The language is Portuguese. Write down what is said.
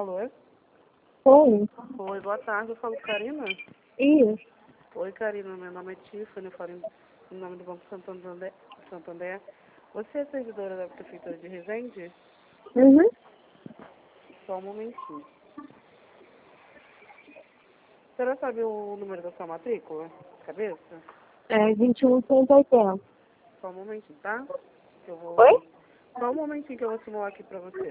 Alô? Oi. Oi, boa tarde. Eu falo com Karina? Isso. Oi, Karina. Meu nome é Tiffany. Eu falo em nome do Banco Santander. Você é servidora da Prefeitura de Resende? Uhum. Só um momentinho. A senhora sabe o número da sua matrícula? Cabeça? É 21,80. Só um momentinho, tá? Que eu vou... Oi? Só um momentinho que eu vou simular aqui pra você.